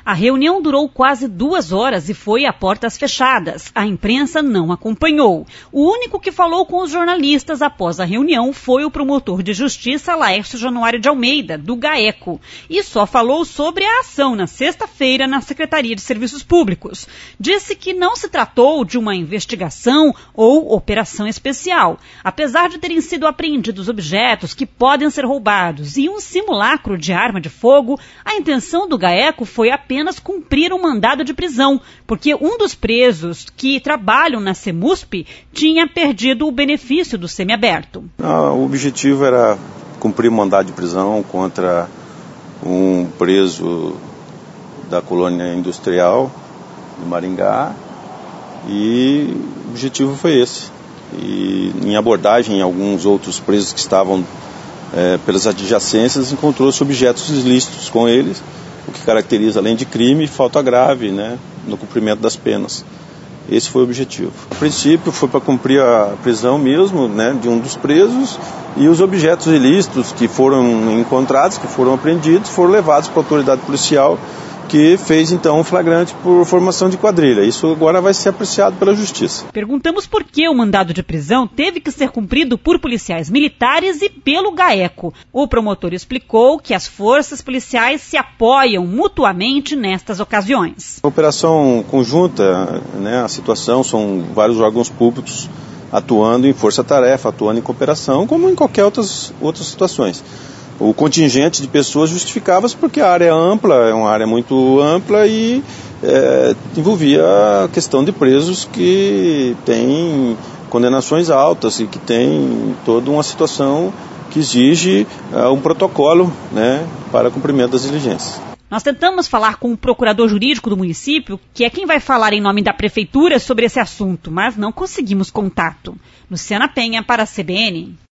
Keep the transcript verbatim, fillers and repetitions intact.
A reunião durou quase duas horas e foi a portas fechadas. A imprensa não acompanhou. O único que falou com os jornalistas após a reunião foi o promotor de justiça Laércio Januário de Almeida, do GAECO, e só falou sobre a ação na sexta-feira na Secretaria de Serviços Públicos. Disse que não se tratou de uma investigação ou operação especial. Apesar de terem sido apreendidos objetos que podem ser roubados e um simulacro de arma de fogo, a intenção do GAECO foi apenas apenas cumprir um mandado de prisão, porque um dos presos que trabalham na CEMUSP tinha perdido o benefício do semiaberto. Ah, o objetivo era cumprir um mandado de prisão contra um preso da colônia industrial de Maringá, e o objetivo foi esse. E em abordagem em alguns outros presos que estavam é, pelas adjacências, encontrou-se objetos ilícitos com eles, o que caracteriza, além de crime, falta grave, né, no cumprimento das penas. Esse foi o objetivo. A princípio foi para cumprir a prisão mesmo, né, de um dos presos, e os objetos ilícitos que foram encontrados, que foram apreendidos, foram levados para a autoridade policial, que fez então um flagrante por formação de quadrilha. Isso agora vai ser apreciado pela justiça. Perguntamos por que o mandado de prisão teve que ser cumprido por policiais militares e pelo GAECO. O promotor explicou que as forças policiais se apoiam mutuamente nestas ocasiões. A operação conjunta, né, a situação, são vários órgãos públicos atuando em força-tarefa, atuando em cooperação, como em qualquer outras, outras situações. O contingente de pessoas justificava-se porque a área é ampla, é uma área muito ampla e é, envolvia a questão de presos que têm condenações altas e que tem toda uma situação que exige uh, um protocolo, né, para cumprimento das diligências. Nós tentamos falar com o procurador jurídico do município, que é quem vai falar em nome da prefeitura sobre esse assunto, mas não conseguimos contato. Luciana Penha, para a C B N.